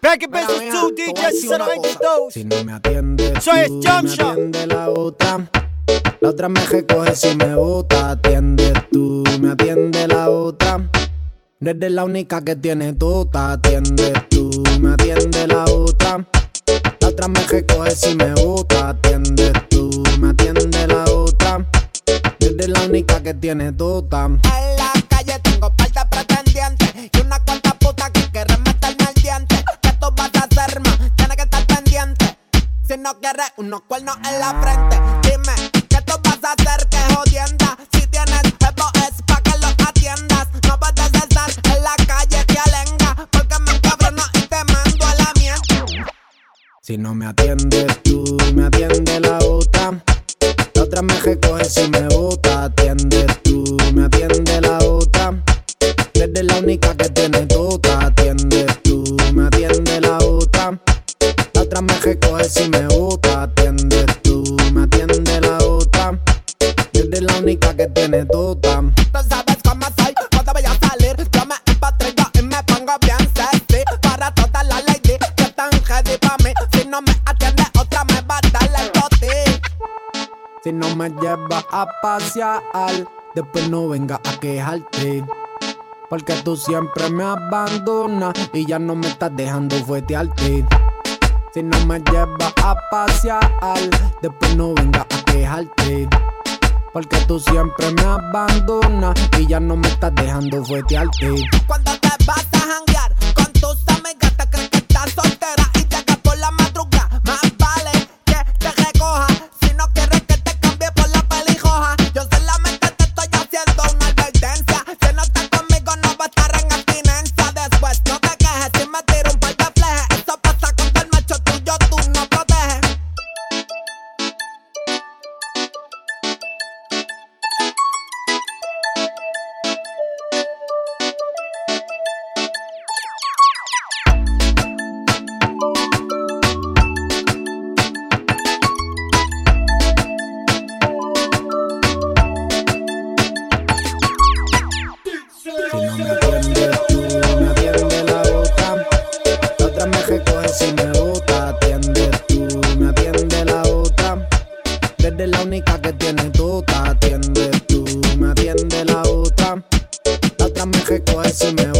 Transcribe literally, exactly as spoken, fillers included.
Back in business two, D J cero veintidós. Si no me atiendes Soy tú, Jump me Shot. atiende la otra. La otra me recoge si me bota. Atiende tú, me atiende la otra. No eres la única que tiene tota. Atiende tú, me atiende la otra. La otra me recoge si me bota. Atiende tú, me atiende la otra. No eres la única que tiene tota. En la calle tengo par de pretendientes y una cuanta puta que quiere meterme al diente. ¿Qué tú vas a hacer, ma? Tienes que estar pendiente. Si no quieres unos cuernos en la frente, dime, ¿qué tú vas a hacer? Que jodienda. Si tienes jevo es pa' que lo atiendas. No puedes estar en la calle que alenga, porque me encabrono y te mando a la mierda. Si no me atiendes tú, me atiende la otra. La otra me recoge si me bota. Atiendes tú, me atiende la otra. No eres la única que tiene tota. Atiendes tú, me atiende la otra. La otra me recoge si me bota. Atiendes tú, me atiende la otra. No eres la única que tiene tota. Tú sabes cómo soy, cuando voy a salir yo me empatrillo y me pongo bien sexy. Para todas las ladies que están ready pa' mí. Si no me atiende otra me va a dar el toti. Si no me llevas a pasear, después no venga a quejarte. Porque tú siempre me abandonas y ya no me estás dejando fuetearte. Si no me llevas a pasear, después no venga a quejarte. Porque tú siempre me abandonas y ya no me estás dejando fuetearte. Cuando te vas a janguear con tus amigas, te crees que estás soltera y llegas por la madrugada. Más vale que te recoja si no quieres que te cambie por la pelijoja. Yo solamente te estoy haciendo una advertencia. Si no estás conmigo no va a estar en abstinencia. Después no te quejes si me tiro un par de flejes. Eso pasa cuando el macho tuyo tú no proteges. Si no me atiendes tú, me atiende la otra. La otra me recoge si me bota. Atiendes tú, me atiende la otra. Eres la única que tiene tota. Atiendes tú, me atiende la otra. La otra me recoge si me